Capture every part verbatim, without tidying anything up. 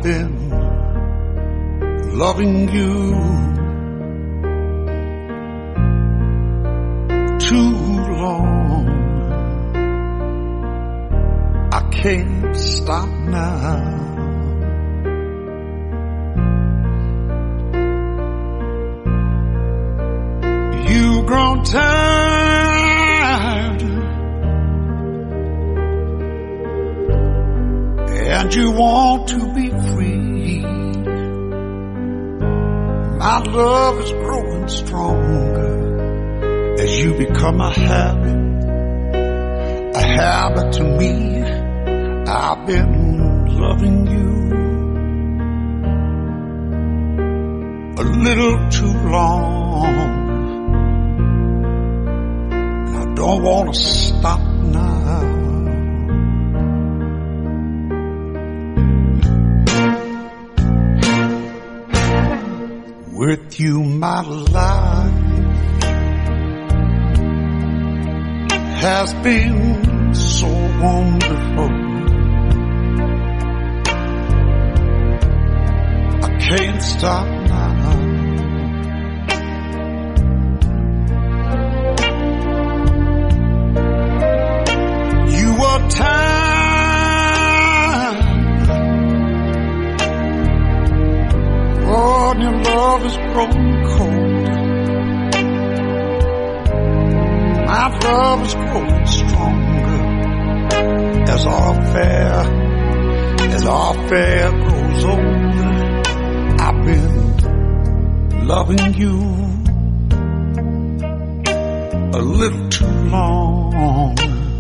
been loving you too long. I can't stop now. You've grown tired and you want to be free. My love is growing stronger as you become a habit, a habit to me. I've been loving you a little too long. I don't want to stop now. With you, my life has been so wonderful. I can't stop now. You were time, oh, and your love is growing cold. My love is growing stronger as our affair, as our affair grows older. I've been loving you a little too long,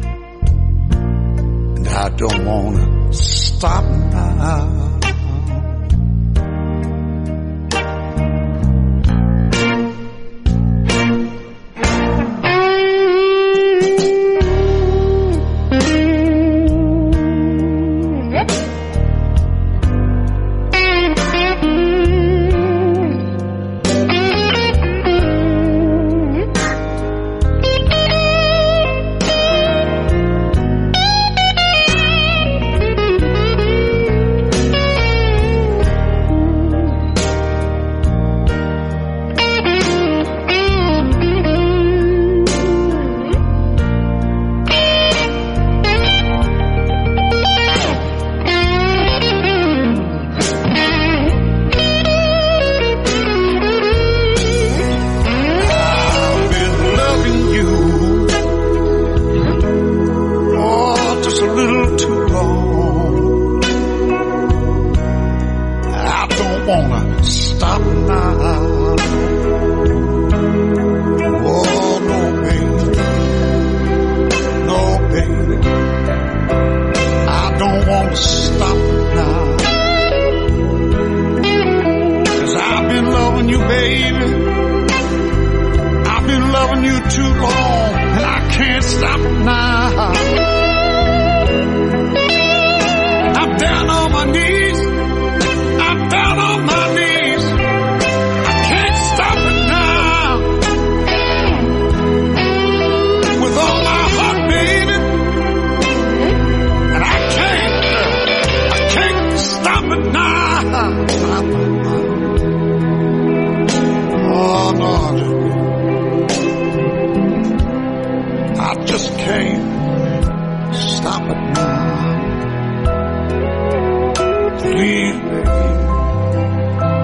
and I don't want to stop now.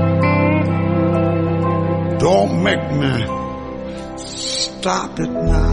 Don't make me stop it now.